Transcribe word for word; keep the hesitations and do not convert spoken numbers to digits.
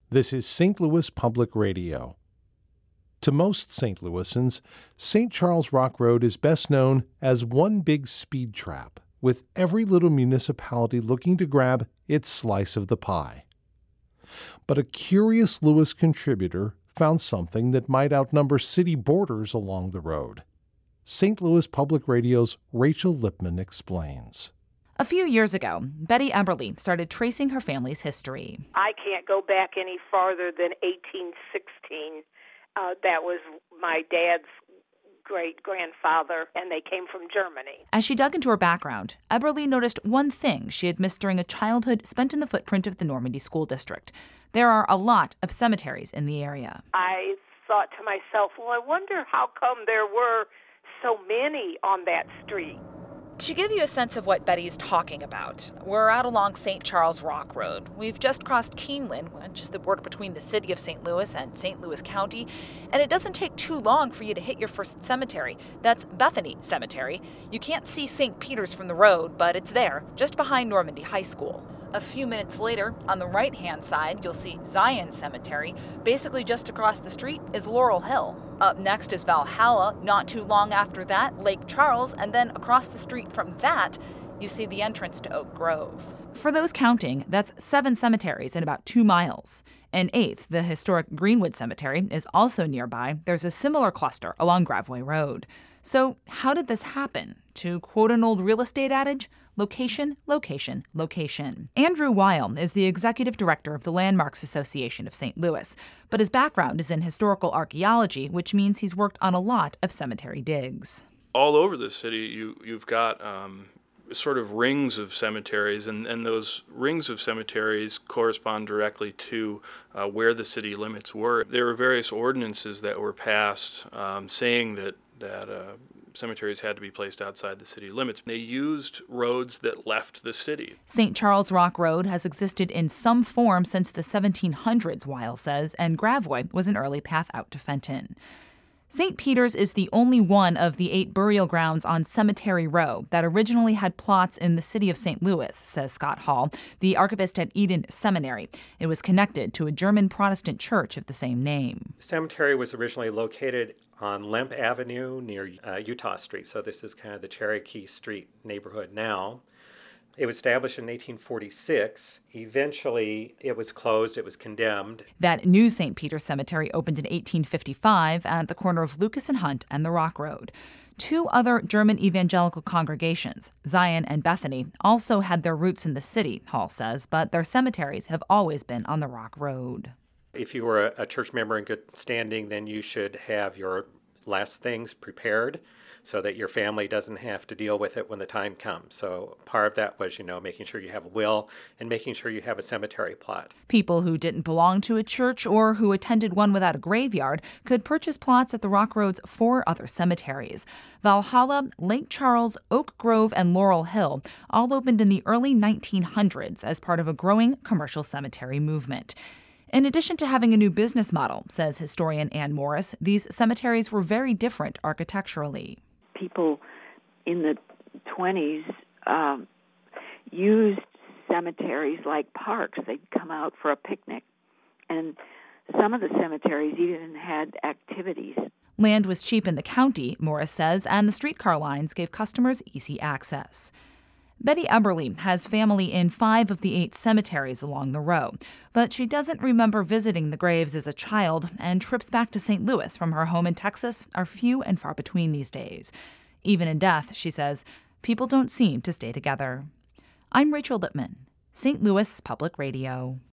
This is Saint Louis Public Radio. To most Saint Louisans, Saint Charles Rock Road is best known as one big speed trap, with every little municipality looking to grab its slice of the pie. But a curious Louis contributor found something that might outnumber city borders along the road. Saint Louis Public Radio's Rachel Lipman explains. A few years ago, Betty Eberly started tracing her family's history. I can't go back any farther than eighteen sixteen. Uh, that was my dad's great-grandfather, and they came from Germany. As she dug into her background, Eberly noticed one thing she had missed during a childhood spent in the footprint of the Normandy School District. There are a lot of cemeteries in the area. I thought to myself, well, I wonder how come there were so many on that street. To give you a sense of what Betty's talking about, we're out along Saint Charles Rock Road. We've just crossed Keeneland, which is the border between the city of Saint Louis and Saint Louis County, and it doesn't take too long for you to hit your first cemetery. That's Bethany Cemetery. You can't see Saint Peter's from the road, but it's there, just behind Normandy High School. A few minutes later, on the right-hand side, you'll see Zion Cemetery. Basically just across the street is Laurel Hill. Up next is Valhalla. Not too long after that, Lake Charles. And then across the street from that, you see the entrance to Oak Grove. For those counting, that's seven cemeteries in about two miles. An eighth, the historic Greenwood Cemetery, is also nearby. There's a similar cluster along Graveway Road. So how did this happen? To quote an old real estate adage, location, location, location. Andrew Weil is the executive director of the Landmarks Association of Saint Louis, but his background is in historical archaeology, which means he's worked on a lot of cemetery digs. All over the city, you, you've got um, sort of rings of cemeteries, and, and those rings of cemeteries correspond directly to uh, where the city limits were. There were various ordinances that were passed um, saying that that uh, cemeteries had to be placed outside the city limits. They used roads that left the city. Saint Charles Rock Road has existed in some form since the seventeen hundreds, Weil says, and Graveway was an early path out to Fenton. Saint Peter's is the only one of the eight burial grounds on Cemetery Row that originally had plots in the city of Saint Louis, says Scott Hall, the archivist at Eden Seminary. It was connected to a German Protestant church of the same name. The cemetery was originally located on Lemp Avenue near uh, Utah Street, so this is kind of the Cherokee Street neighborhood now. It was established in eighteen forty-six. Eventually, it was closed. It was condemned. That new Saint Peter's Cemetery opened in eighteen fifty-five at the corner of Lucas and Hunt and the Rock Road. Two other German evangelical congregations, Zion and Bethany, also had their roots in the city, Hall says, but their cemeteries have always been on the Rock Road. If you were a church member in good standing, then you should have your last things prepared so that your family doesn't have to deal with it when the time comes. So part of that was, you know, making sure you have a will and making sure you have a cemetery plot. People who didn't belong to a church or who attended one without a graveyard could purchase plots at the Rock Road's four other cemeteries. Valhalla, Lake Charles, Oak Grove, and Laurel Hill all opened in the early nineteen hundreds as part of a growing commercial cemetery movement. In addition to having a new business model, says historian Ann Morris, these cemeteries were very different architecturally. People in the twenties um, used cemeteries like parks. They'd come out for a picnic. And some of the cemeteries even had activities. Land was cheap in the county, Morris says, and the streetcar lines gave customers easy access. Betty Eberly has family in five of the eight cemeteries along the row, but she doesn't remember visiting the graves as a child, and trips back to Saint Louis from her home in Texas are few and far between these days. Even in death, she says, people don't seem to stay together. I'm Rachel Lipman, Saint Louis Public Radio.